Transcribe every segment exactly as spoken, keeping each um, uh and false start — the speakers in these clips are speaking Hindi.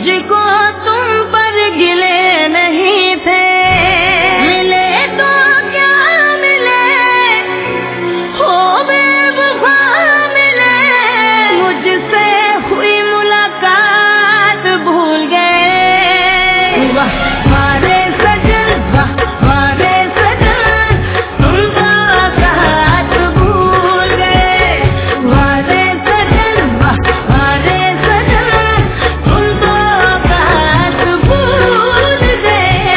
मुझको तुम पर गिले नहीं थे, मिले तो क्या मिले, हो बेवफा मिले, मुझसे हुई मुलाकात भूल गए। वाह मारे सजन, वाह मारे सजन, तुम तो साथ भूल गए। मारे सजन, वाह मारे सजन, तुम तो साथ भूल गए।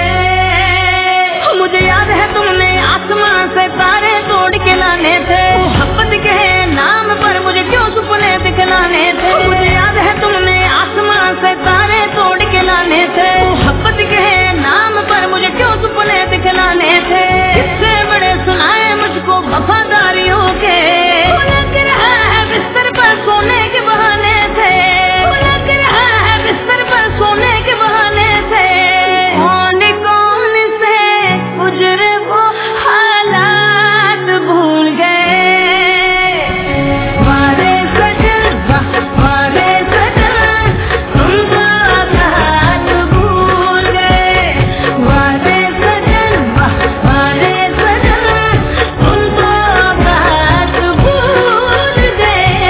मुझे याद है तुमने आसमां से तारे तोड़ के लाने थे, मोहब्बत के नाम पर मुझे क्यों सुपने दिखलाने थे। मुझे याद है तुमने आसमां से तारे तोड़ के लाने थे, मोहब्बत के नाम पर मुझे क्यों सुपने दिखलाने थे। किससे बड़े सुनाए मुझको वफादारियों के, लग रहा है बिस्तर पर सोने के बहाने थे, लग रहा है बिस्तर पर सोने के बहाने थे। कौन कौन से गुजरे वो हालात भूल गए। मारे सजन, वाह मारे सजन, तुम तो साथ भूल गए। मारे सजन, वाह मारे सजन, तुम तो साथ भूल गए।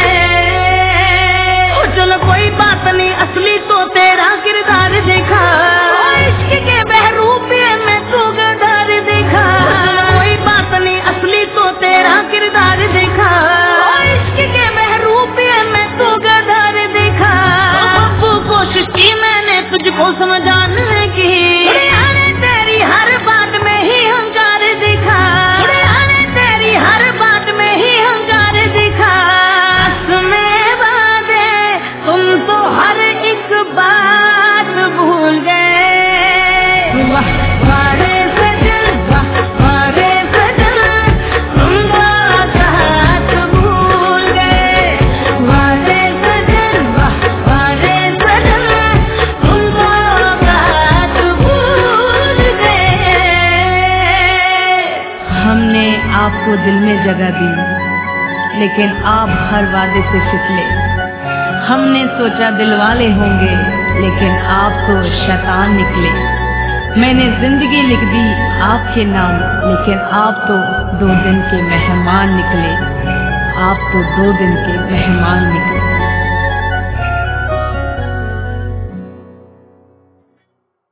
ओ चलो कोई बात नहीं, असली तो तेरा किरदार देखा, इश्क के बहरूपिये में तू गद्दार देखा। कोई बात नहीं, असली तो तेरा किरदार देखा, इश्क के बहरूपिये में तू गद्दार देखा। बब्बू कोशिश की मैंने तुझको समझाने की, अरे तेरी हर बात में ही हंकार दिखा, अरे तेरी हर बात में ही हंकार दिखा। में वादे तुम तो हर एक बात भूल गए। वाह मारे सजन, वाह मारे सजन, तुम तो साथ भूल गए। मारे सजन, वाह मारे सजन, तुम तो साथ भूल गए। हमने आपको दिल में जगह दी, लेकिन आप हर वादे से फिसले। हमने सोचा दिल वाले होंगे, लेकिन आप तो शैतान निकले। मैंने जिंदगी लिख दी आपके नाम, लेकिन आप तो दो दिन के मेहमान निकले। आप तो दो दिन के मेहमान निकले।